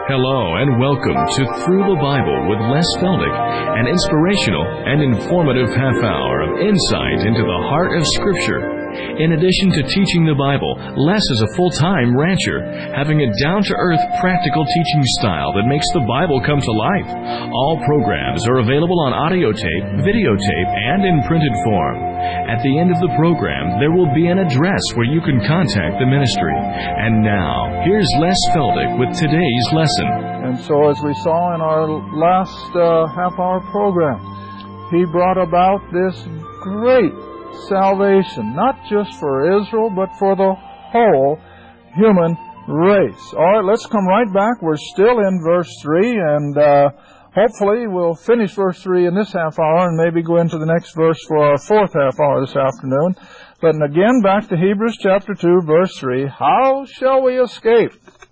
Hello and welcome to Through the Bible with Les Feldick, an inspirational and informative half hour of insight into the heart of Scripture. In addition to teaching the Bible, Les is a full-time rancher, having a down-to-earth, practical teaching style that makes the Bible come to life. All programs are available on audio tape, videotape, and in printed form. At the end of the program, there will be an address where you can contact the ministry. And now, here's Les Feldick with today's lesson. And so, as we saw in our last half-hour program, he brought about this great salvation, not just for Israel, but for the whole human race. All right, let's come right back. We're still in verse 3, and hopefully we'll finish verse 3 in this half hour and maybe go into the next verse for our fourth half hour this afternoon. But again, back to Hebrews chapter 2, verse 3. How shall we escape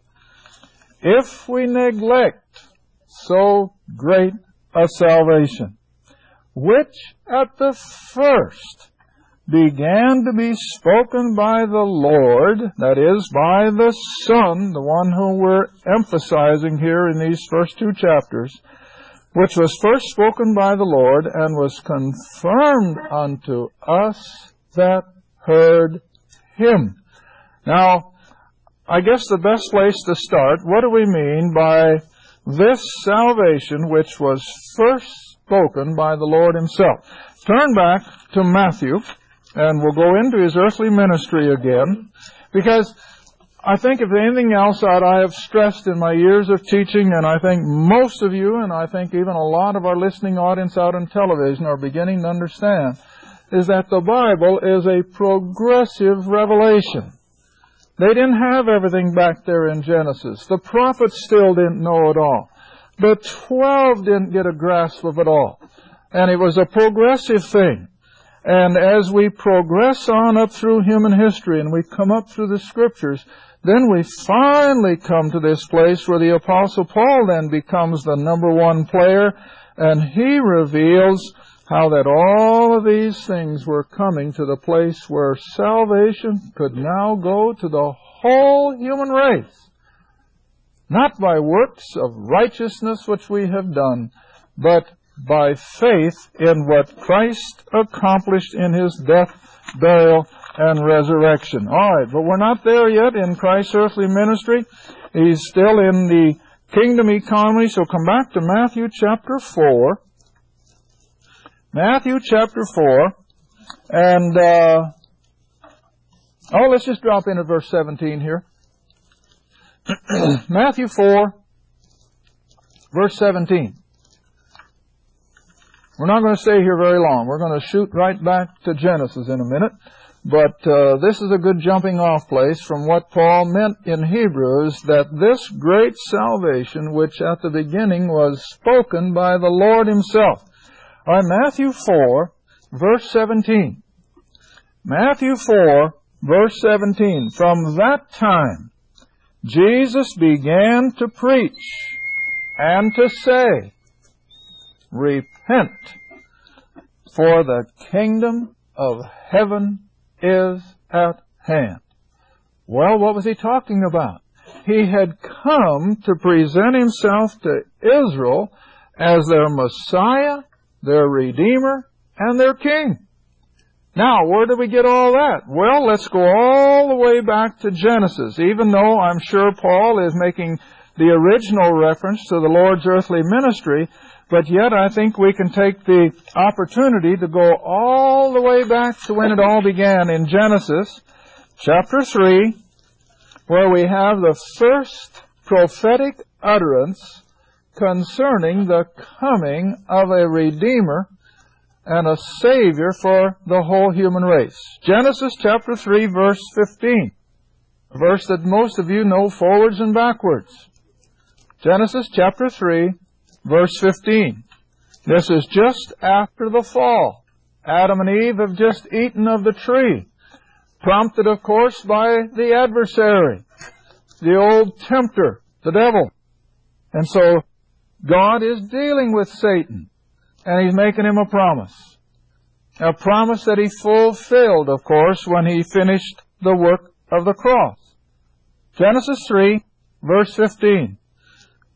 if we neglect so great a salvation, which at the first began to be spoken by the Lord, that is, by the Son, the one whom we're emphasizing here in these first two chapters, which was first spoken by the Lord and was confirmed unto us that heard Him. Now, I guess the best place to start, what do we mean by this salvation which was first spoken by the Lord Himself? Turn back to Matthew, and we'll go into His earthly ministry again, because I think if anything else that I have stressed in my years of teaching, and I think most of you, and I think even a lot of our listening audience out on television are beginning to understand, is that the Bible is a progressive revelation. They didn't have everything back there in Genesis. The prophets still didn't know it all. The 12 didn't get a grasp of it all. And it was a progressive thing. And as we progress on up through human history and we come up through the Scriptures, then we finally come to this place where the Apostle Paul then becomes the number one player, and he reveals how that all of these things were coming to the place where salvation could now go to the whole human race. Not by works of righteousness which we have done, but by faith in what Christ accomplished in His death, burial, and resurrection. All right, but we're not there yet in Christ's earthly ministry. He's still in the kingdom economy, so come back to Matthew chapter 4. Matthew chapter 4, and let's just drop in at verse 17 here. Matthew 4, verse 17. We're not going to stay here very long. We're going to shoot right back to Genesis in a minute. But this is a good jumping off place from what Paul meant in Hebrews, that this great salvation, which at the beginning was spoken by the Lord Himself. All right, Matthew 4, verse 17. Matthew 4, verse 17. From that time, Jesus began to preach and to say, Repent, for the kingdom of heaven is at hand. Well, what was He talking about? He had come to present Himself to Israel as their Messiah, their Redeemer, and their King. Now, where do we get all that? Well, let's go all the way back to Genesis, even though I'm sure Paul is making the original reference to the Lord's earthly ministry. But yet I think we can take the opportunity to go all the way back to when it all began in Genesis chapter 3, where we have the first prophetic utterance concerning the coming of a Redeemer and a Savior for the whole human race. Genesis chapter 3, verse 15, a verse that most of you know forwards and backwards. Genesis chapter 3, verse 15. This is just after the fall. Adam and Eve have just eaten of the tree, prompted, of course, by the adversary, the old tempter, the devil. And so God is dealing with Satan, and He's making him a promise. A promise that He fulfilled, of course, when He finished the work of the cross. Genesis 3, verse 15.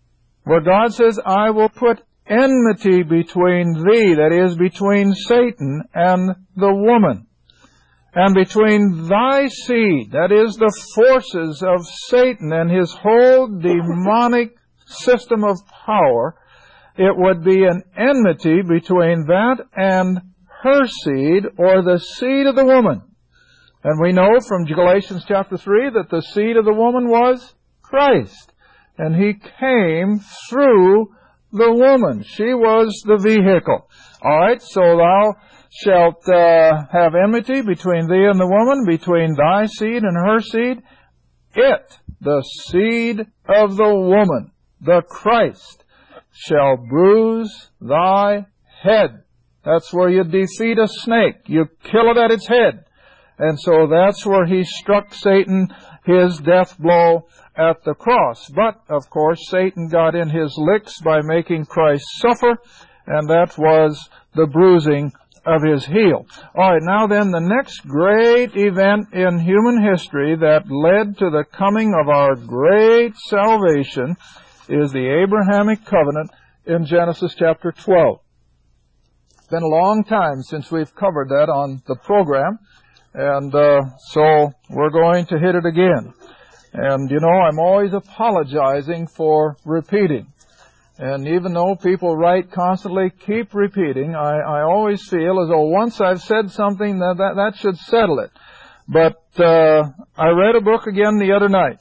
where God says, I will put enmity between thee, that is, between Satan and the woman, and between thy seed, that is, the forces of Satan and his whole demonic system of power. It would be an enmity between that and her seed, or the seed of the woman. And we know from Galatians chapter 3 that the seed of the woman was Christ. And He came through the woman. She was the vehicle. Alright, so thou shalt have enmity between thee and the woman, between thy seed and her seed. It, the seed of the woman, the Christ, shall bruise thy head. That's where you defeat a snake. You kill it at its head. And so that's where He struck Satan his death blow at the cross. But, of course, Satan got in his licks by making Christ suffer, and that was the bruising of His heel. All right, now then, the next great event in human history that led to the coming of our great salvation is the Abrahamic covenant in Genesis chapter 12. It's been a long time since we've covered that on the program, and so we're going to hit it again. And, you know, I'm always apologizing for repeating. And even though people write constantly, keep repeating, I always feel as though once I've said something, that should settle it. But I read a book again the other night.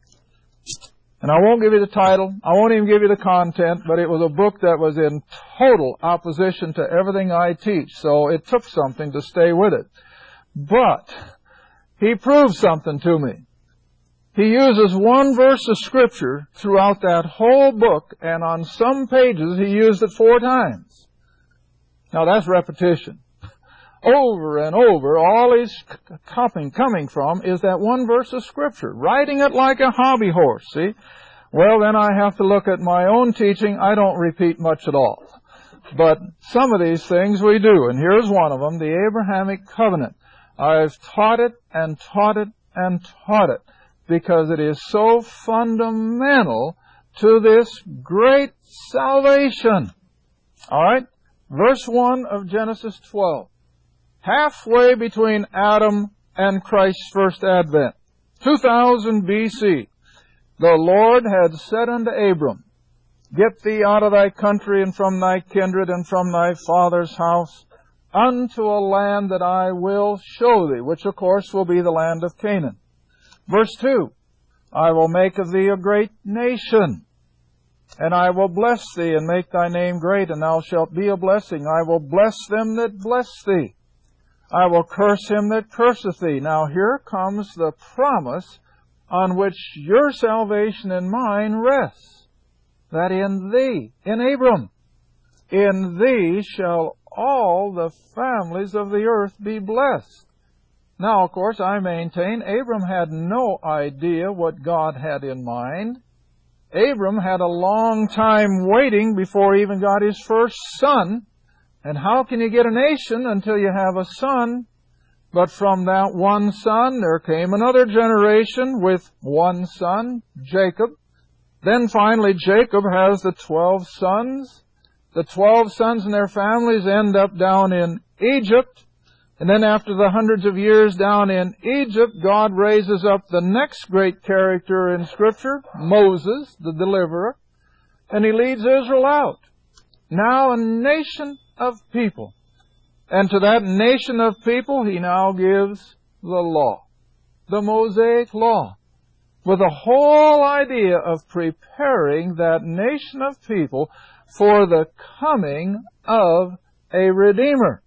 And I won't give you the title, I won't even give you the content, but it was a book that was in total opposition to everything I teach. So it took something to stay with it. But he proved something to me. He uses one verse of Scripture throughout that whole book, and on some pages he used it 4 times. Now that's repetition. Over and over, all he's coming from is that one verse of Scripture, riding it like a hobby horse, see? Well, then I have to look at my own teaching. I don't repeat much at all. But some of these things we do, and here's one of them, the Abrahamic covenant. I've taught it and taught it and taught it, because it is so fundamental to this great salvation. All right? Verse 1 of Genesis 12. Halfway between Adam and Christ's first advent, 2000 B.C., the Lord had said unto Abram, Get thee out of thy country and from thy kindred and from thy father's house unto a land that I will show thee, which of course will be the land of Canaan. Verse 2, I will make of thee a great nation, and I will bless thee and make thy name great, and thou shalt be a blessing. I will bless them that bless thee. I will curse him that curseth thee. Now here comes the promise on which your salvation and mine rests, that in thee, in Abram, in thee shall all the families of the earth be blessed. Now, of course, I maintain Abram had no idea what God had in mind. Abram had a long time waiting before he even got his first son. And how can you get a nation until you have a son? But from that one son, there came another generation with one son, Jacob. Then finally, Jacob has the 12 sons. The 12 sons and their families end up down in Egypt. And then after the hundreds of years down in Egypt, God raises up the next great character in Scripture, Moses, the deliverer, and He leads Israel out. Now a nation of people. And to that nation of people, He now gives the law, the Mosaic law, with the whole idea of preparing that nation of people for the coming of a Redeemer.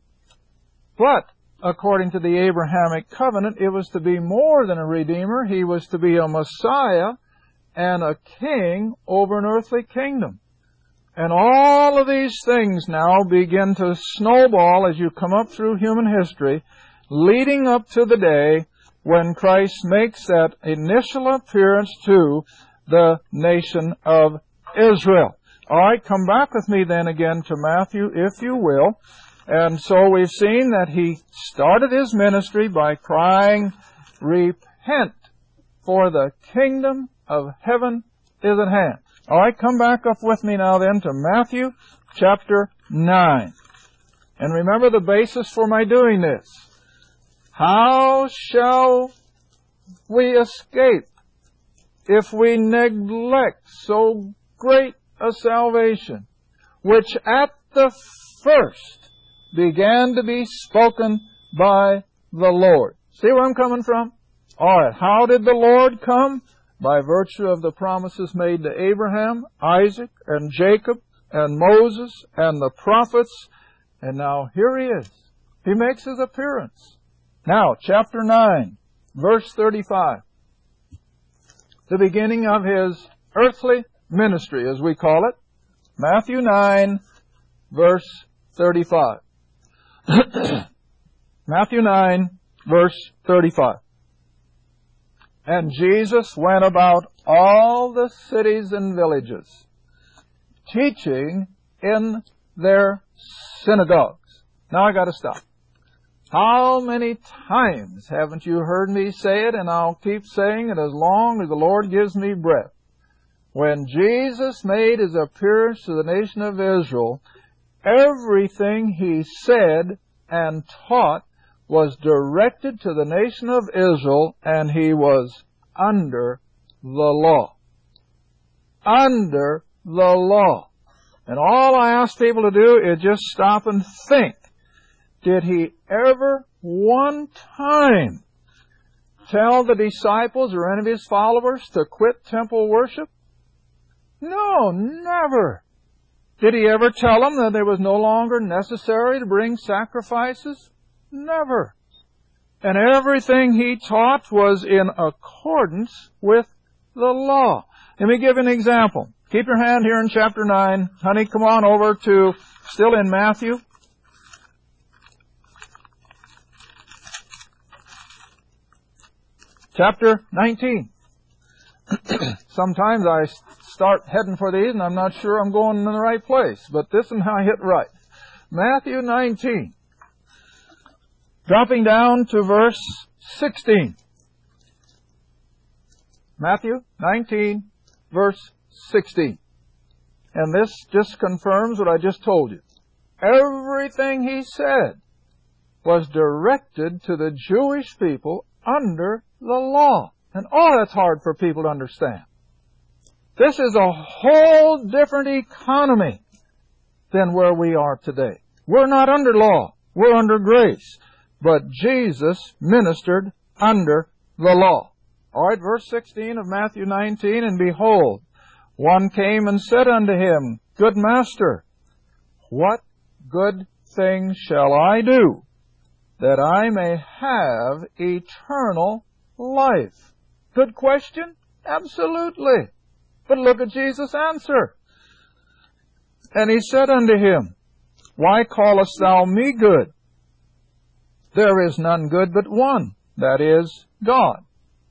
But according to the Abrahamic covenant, it was to be more than a Redeemer. He was to be a Messiah and a king over an earthly kingdom. And all of these things now begin to snowball as you come up through human history, leading up to the day when Christ makes that initial appearance to the nation of Israel. All right, come back with me then again to Matthew, if you will. And so we've seen that He started His ministry by crying, Repent, for the kingdom of heaven is at hand. All right, come back up with me now then to Matthew chapter 9. And remember the basis for my doing this. How shall we escape if we neglect so great a salvation, which at the first began to be spoken by the Lord? See where I'm coming from? All right, how did the Lord come? By virtue of the promises made to Abraham, Isaac, and Jacob, and Moses, and the prophets. And now here He is. He makes His appearance. Now, chapter 9, verse 35. The beginning of His earthly ministry, as we call it. Matthew 9, verse 35. Matthew 9, verse 35. And Jesus went about all the cities and villages, teaching in their synagogues. Now I got to stop. How many times haven't you heard me say it, and I'll keep saying it as long as the Lord gives me breath. When Jesus made His appearance to the nation of Israel, everything He said and taught was directed to the nation of Israel, and He was under the law. Under the law. And all I ask people to do is just stop and think. Did He ever one time tell the disciples or any of His followers to quit temple worship? No, never. Did He ever tell them that it was no longer necessary to bring sacrifices? Never. And everything He taught was in accordance with the law. Let me give an example. Keep your hand here in chapter 9. Honey, come on over to, still in Matthew. Chapter 19. Sometimes I start heading for these and I'm not sure I'm going in the right place, but this one I hit right. Matthew 19. Dropping down to verse 16. Matthew 19, verse 16. And this just confirms what I just told you. Everything He said was directed to the Jewish people under the law. And that's hard for people to understand. This is a whole different economy than where we are today. We're not under law. We're under grace. But Jesus ministered under the law. All right, verse 16 of Matthew 19, and behold, one came and said unto Him, Good Master, what good thing shall I do that I may have eternal life? Good question? Absolutely. But look at Jesus' answer. And He said unto him, Why callest thou me good? There is none good but one, that is, God.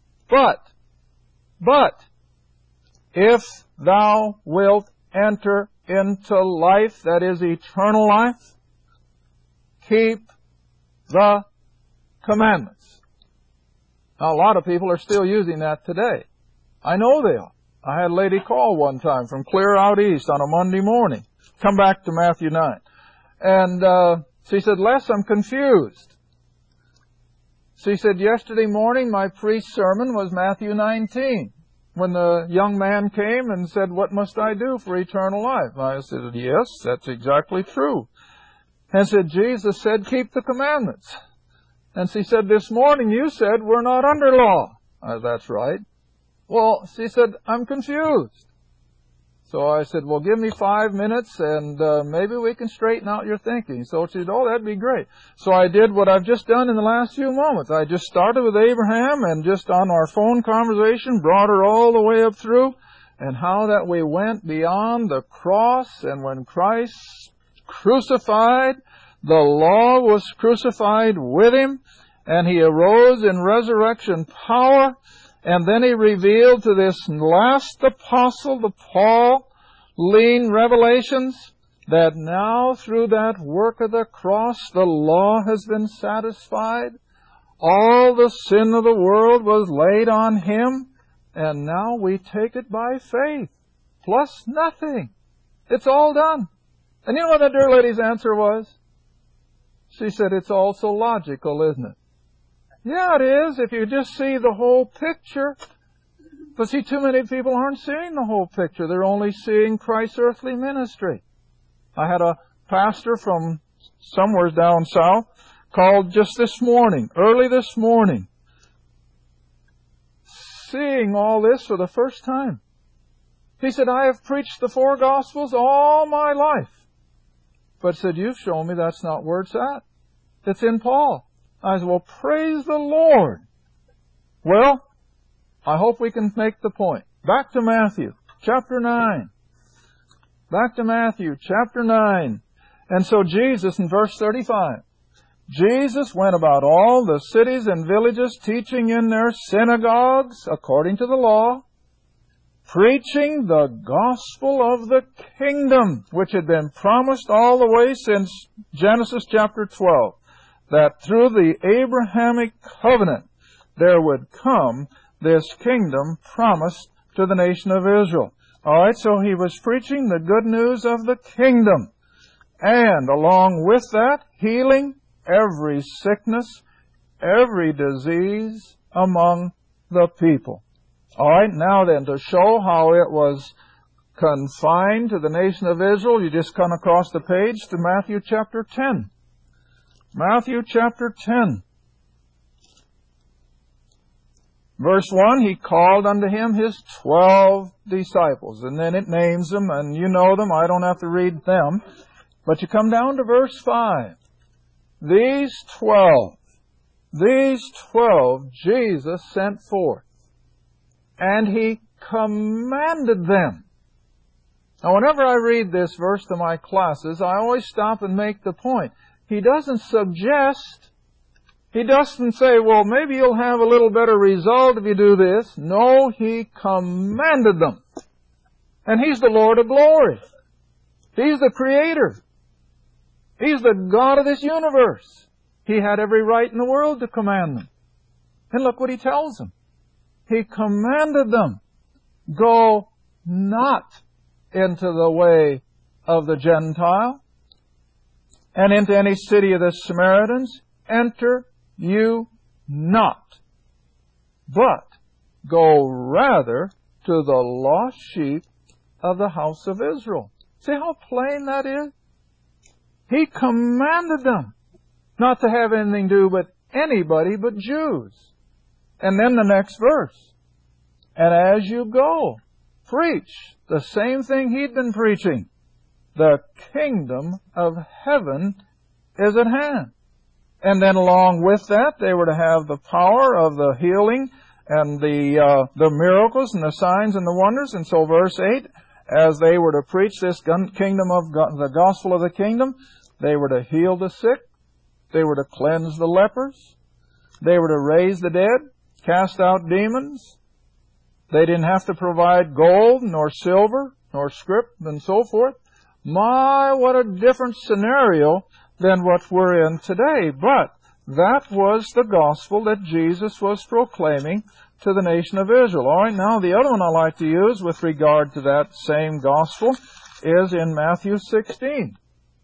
But, if thou wilt enter into life, that is eternal life, keep the commandments. Now, a lot of people are still using that today. I know they are. I had a lady call one time from clear out east on a Monday morning. Come back to Matthew 9. And she said, Les, I'm confused. She said, yesterday morning my priest's sermon was Matthew 19. When the young man came and said, What must I do for eternal life? I said, yes, that's exactly true. And said, Jesus said, keep the commandments. And she said, this morning you said we're not under law. That's right. Well, she said, I'm confused. So I said, well, give me 5 minutes and maybe we can straighten out your thinking. So she said, oh, that'd be great. So I did what I've just done in the last few moments. I just started with Abraham and just on our phone conversation brought her all the way up through, and how that we went beyond the cross, and when Christ crucified, the law was crucified with Him, and He arose in resurrection power. And then He revealed to this last apostle, the Pauline revelations, that now through that work of the cross, the law has been satisfied. All the sin of the world was laid on Him, and now we take it by faith. plus nothing. It's all done. And you know what that dear lady's answer was? She said, it's all so logical, isn't it? Yeah, it is, if you just see the whole picture. But see, too many people aren't seeing the whole picture. They're only seeing Christ's earthly ministry. I had a pastor from somewhere down south called just this morning, early this morning, seeing all this for the first time. He said, I have preached the 4 Gospels all my life. But said, you've shown me that's not where it's at. It's in Paul. I said, well, praise the Lord. Well, I hope we can make the point. Back to Matthew, chapter 9. Back to Matthew, chapter 9. And so Jesus, in verse 35, Jesus went about all the cities and villages, teaching in their synagogues, according to the law, preaching the gospel of the kingdom, which had been promised all the way since Genesis chapter 12, that through the Abrahamic covenant there would come this kingdom promised to the nation of Israel. All right, so he was preaching the good news of the kingdom. And along with that, healing every sickness, every disease among the people. All right, now then, to show how it was confined to the nation of Israel, you just come across the page to Matthew chapter 10. Matthew chapter 10. Verse 1, he called unto him his 12 disciples. And then it names them, and you know them. I don't have to read them. But you come down to verse 5. These 12 Jesus sent forth, and he commanded them. Now, whenever I read this verse to my classes, I always stop and make the point. He doesn't suggest, he doesn't say, well, maybe you'll have a little better result if you do this. No, he commanded them. And he's the Lord of glory. He's the Creator. He's the God of this universe. He had every right in the world to command them. And look what he tells them. He commanded them, go not into the way of the Gentile, and into any city of the Samaritans, enter you not, but go rather to the lost sheep of the house of Israel. See how plain that is? He commanded them not to have anything to do with anybody but Jews. And then the next verse. And as you go, preach the same thing he'd been preaching. The kingdom of heaven is at hand. And then along with that, they were to have the power of the healing and the miracles and the signs and the wonders. And so verse 8, as they were to preach this kingdom of God, the gospel of the kingdom, they were to heal the sick. They were to cleanse the lepers. They were to raise the dead, cast out demons. They didn't have to provide gold, nor silver, nor scrip, and so forth. My, what a different scenario than what we're in today. But that was the gospel that Jesus was proclaiming to the nation of Israel. All right, now the other one I like to use with regard to that same gospel is in Matthew 16.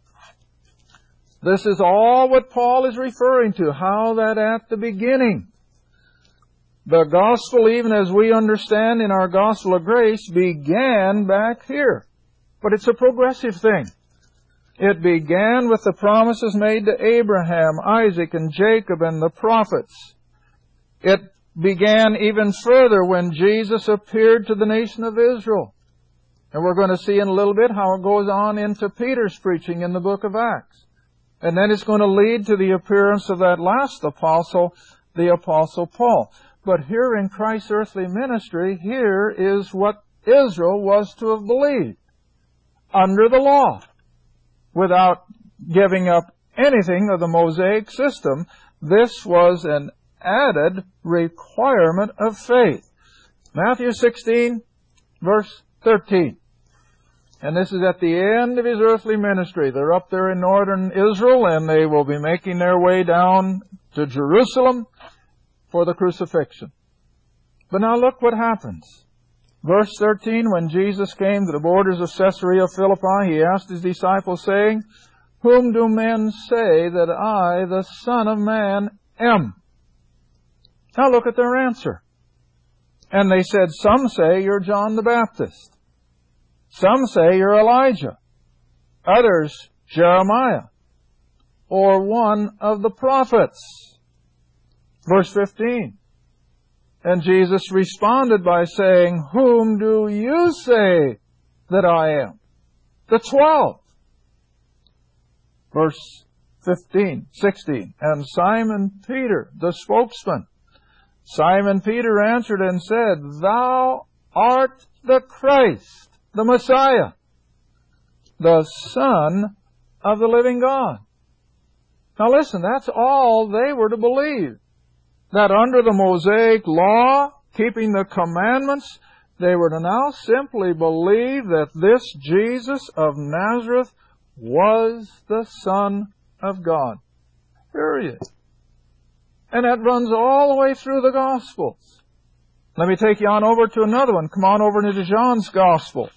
This is all what Paul is referring to, how that at the beginning, the gospel, even as we understand in our gospel of grace, began back here. But it's a progressive thing. It began with the promises made to Abraham, Isaac, and Jacob, and the prophets. It began even further when Jesus appeared to the nation of Israel. And we're going to see in a little bit how it goes on into Peter's preaching in the book of Acts. And then it's going to lead to the appearance of that last apostle, the Apostle Paul. But here in Christ's earthly ministry, here is what Israel was to have believed. Under the law, without giving up anything of the Mosaic system, this was an added requirement of faith. Matthew 16, verse 13. And this is at the end of his earthly ministry. They're up there in northern Israel, and they will be making their way down to Jerusalem for the crucifixion. But now look what happens. Verse 13, when Jesus came to the borders of Caesarea Philippi, He asked His disciples, saying, Whom do men say that I, the Son of Man, am? Now look at their answer. And they said, Some say you're John the Baptist. Some say you're Elijah. Others, Jeremiah. Or one of the prophets. Verse 15. And Jesus responded by saying, Whom do you say that I am? The 12. Verse 16. And Simon Peter, the spokesman. Simon Peter answered and said, Thou art the Christ, the Messiah, the Son of the living God. Now listen, that's all they were to believe. That under the Mosaic law, keeping the commandments, they were to now simply believe that this Jesus of Nazareth was the Son of God. Period. And that runs all the way through the Gospels. Let me take you on over to another one. Come on over into John's Gospel.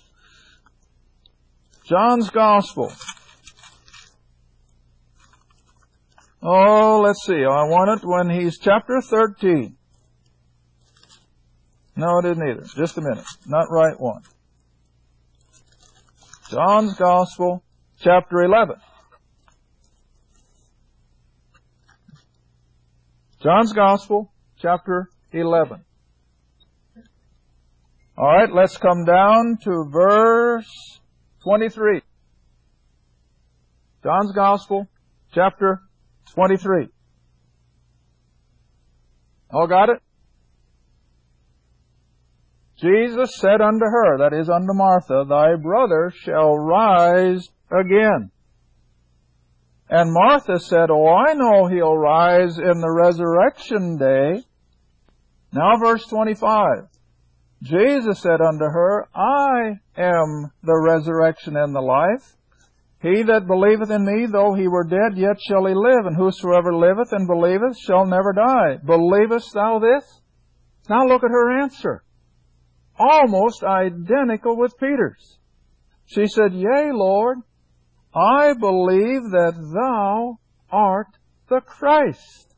John's Gospel. Oh, let's see. I want it when he's chapter 13. No, it isn't either. Just a minute. Not right one. John's Gospel, chapter 11. John's Gospel, chapter 11. All right, let's come down to verse 23. John's Gospel, chapter 23. All got it? Jesus said unto her, that is unto Martha, Thy brother shall rise again. And Martha said, Oh, I know he'll rise in the resurrection day. Now verse 25. Jesus said unto her, I am the resurrection and the life. He that believeth in me, though he were dead, yet shall he live. And whosoever liveth and believeth shall never die. Believest thou this? Now look at her answer. Almost identical with Peter's. She said, Yea, Lord, I believe that thou art the Christ,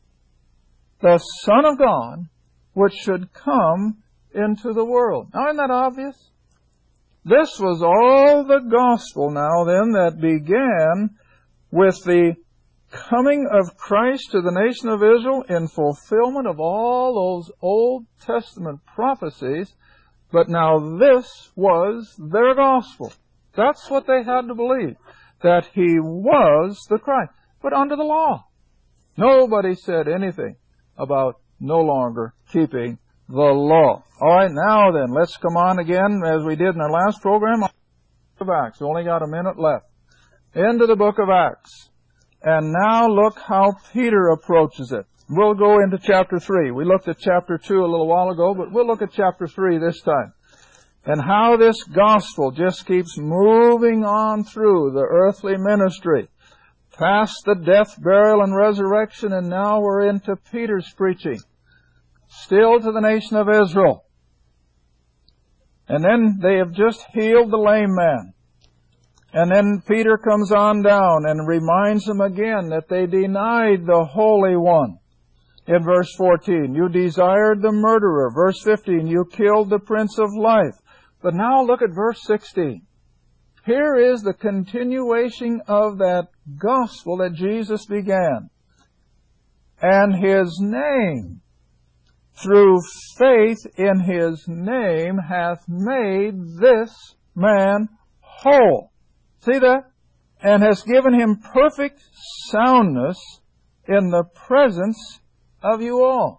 the Son of God, which should come into the world. Now, isn't that obvious? This was all the gospel now then that began with the coming of Christ to the nation of Israel in fulfillment of all those Old Testament prophecies. But now this was their gospel. That's what they had to believe, that He was the Christ. But under the law. Nobody said anything about no longer keeping the law. All right, now then, let's come on again, as we did in our last program, on the book of Acts. Only got a minute left. Into the book of Acts. And now look how Peter approaches it. We'll go into chapter 3. We looked at chapter 2 a little while ago, but we'll look at chapter 3 this time. And how this gospel just keeps moving on through the earthly ministry, past the death, burial, and resurrection, and now we're into Peter's preaching, still to the nation of Israel. And then they have just healed the lame man. And then Peter comes on down and reminds them again that they denied the Holy One. In verse 14, you desired the murderer. Verse 15, you killed the Prince of Life. But now look at verse 16. Here is the continuation of that gospel that Jesus began. And His name, through faith in His name, hath made this man whole. See that? And has given him perfect soundness in the presence of you all.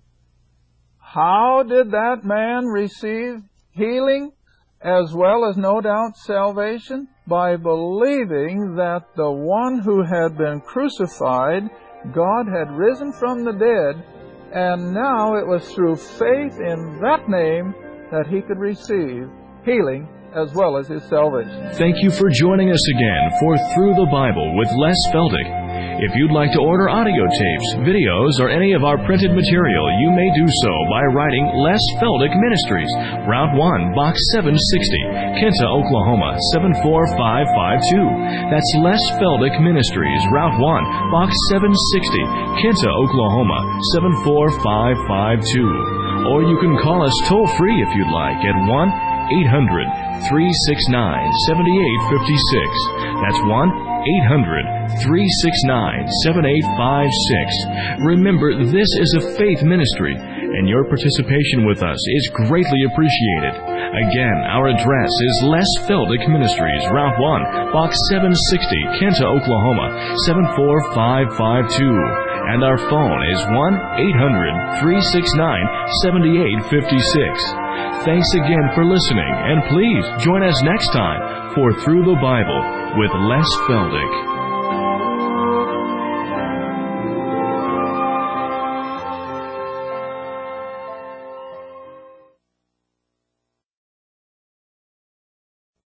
How did that man receive healing as well as no doubt salvation? By believing that the one who had been crucified, God had risen from the dead, and now it was through faith in that name that he could receive healing as well as his salvation. Thank you for joining us again for Through the Bible with Les Feldick. If you'd like to order audio tapes, videos, or any of our printed material, you may do so by writing Les Feldick Ministries, Route 1, Box 760, Kinta, Oklahoma 74552. That's Les Feldick Ministries, Route 1, Box 760, Kinta, Oklahoma 74552. Or you can call us toll-free if you'd like at 1-800-369-7856. That's 1-800-369-7856. Remember, this is a faith ministry, and your participation with us is greatly appreciated. Again, our address is Les Feldick Ministries, Route 1, Box 760, Kinta, Oklahoma 74552. And our phone is 1-800-369-7856. Thanks again for listening, and please join us next time for Through the Bible with Les Feldick.